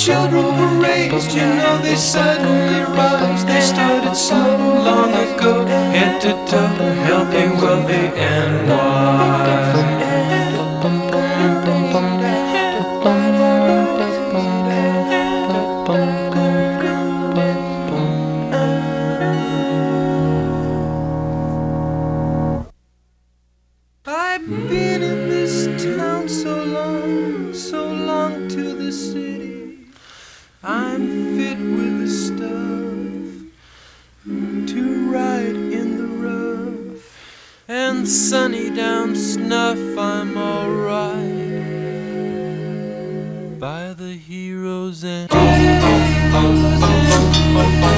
children were raised, you know they suddenly rise. They started so long ago, head to toe, healthy, wealthy, and wise. I've been in this town so long to the city. I'm fit with the stuff to ride in the rough, and sunny down Snuff I'm alright by the heroes and